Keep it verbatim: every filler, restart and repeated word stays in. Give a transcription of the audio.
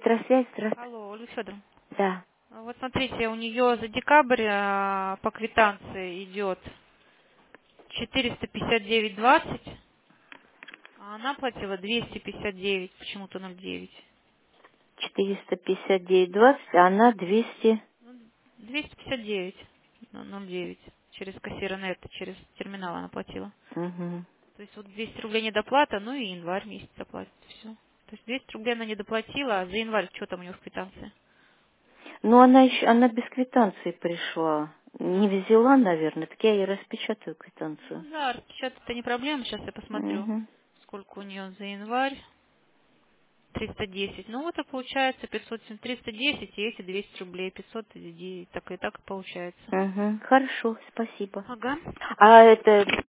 Электросвязь, здравствуйте. Алло, Ольга Федоровна. Да. Вот смотрите, у нее за декабрь а, по квитанции идет четыреста пятьдесят девять двадцать, а она платила двести пятьдесят девять, почему-то ноль девять. четыреста пятьдесят девять двадцать, а она двести. двести пятьдесят девять, ну, ноль девять. Через кассира нет, через терминал она платила. Угу. То есть вот двести рублей недоплата, ну и январь месяц оплатит, все. То есть двести рублей она не доплатила, а за январь что там у нее в квитанции? Ну, она еще, она без квитанции пришла. Не А, взяла, наверное, так я ей распечатаю ну квитанцию. да, распечатать это не проблема, сейчас я посмотрю, Угу. сколько у нее за январь. триста десять. Ну вот и получается пятьсот, триста десять и эти двести рублей. пятьсот и так и так и получается. Угу. Хорошо, спасибо. Ага. А это